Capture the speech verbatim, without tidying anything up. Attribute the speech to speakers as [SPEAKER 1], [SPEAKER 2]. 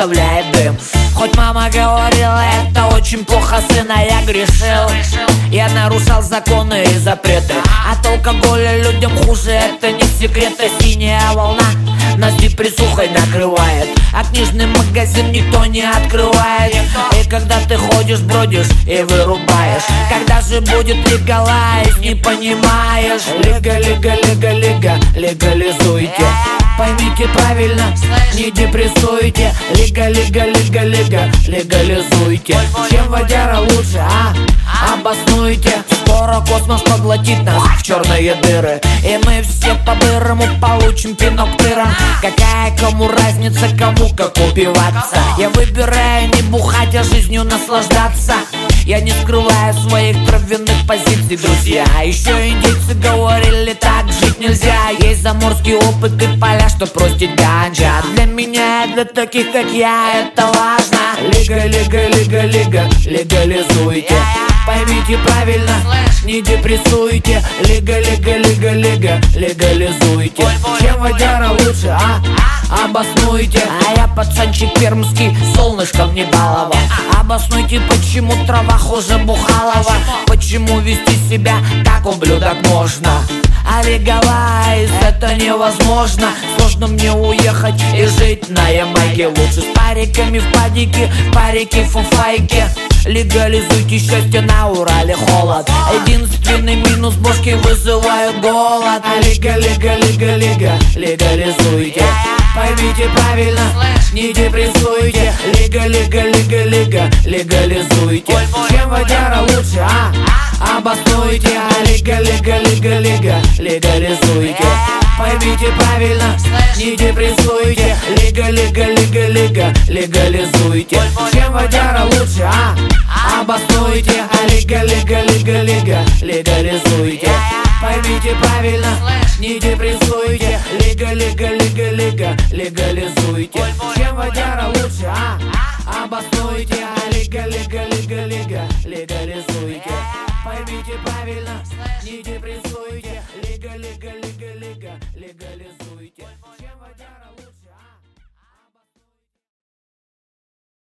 [SPEAKER 1] оставляет дым. Хоть мама говорила, это очень плохо, сына, я грешил. Я нарушал законы и запреты. От алкоголя людям хуже, это не секрет. А синяя волна нас депрессухой накрывает, а книжный магазин никто не открывает. И когда ты ходишь, бродишь и вырубаешь, когда же будет легалайз, не понимаешь. Лига, лига, лига, лига, легализуйте. Поймите правильно, не депрессуйте. Лига, лига, лига, лига, легализуйте. Чем водяра лучше, а? Обоснуйте. Скоро космос поглотит нас в черные дыры, и мы все по-бырому получим пинок тыром. Какая кому разница, кому как убиваться? Я выбираю не бухать, а жизнью наслаждаться. Я не скрываю своих травяных позиций, друзья. Еще индейцы говорили, так жить нельзя. Есть заморский опыт и поля, что простит ганджа. Для меня, для таких как я, это важно. Лига, лига, лига, лига, легализуйте. Поймите правильно, не депрессуйте. Лига, лига, лига, лига, легализуйте. Чем водяра лучше, а? Обоснуйте. А я пацанчик пермский, солнышком не баловал. Обоснуйте, почему трава хуже Бухалова. Почему вести себя как ублюдок можно? А легалайз это невозможно. Сложно мне уехать и жить на Ямайке. Лучше с париками в падике, парики в фуфайке. Легализуйте счастье, на Урале холод. Единственный минус, бошки вызывают голод. А лига, лига, лига, лига, легализуйте. Поймите правильно, не депрессуйте. Лига, лига, лига, лига, легализуйте. Чем водяра лучше, а? Обоснуйте. А лига, лига, лига, лига, легализуйте. Поймите правильно, не депрессуйте. Лига, лига, лига, лига, легализуйте. Чем водяра лучше, а? Обоснуйте. А лига, лига, лига, лига, легализуйте. Поймите правильно, не депрессуйте. Лига, лига, лига, лига, легализуйте. Чем водяра лучше, а? Обоснуйте. А лига, лига, лига, лига, легализуйте. Поймите правильно, не депрессуйте. Лига, лига, лига, лига, легализуйте.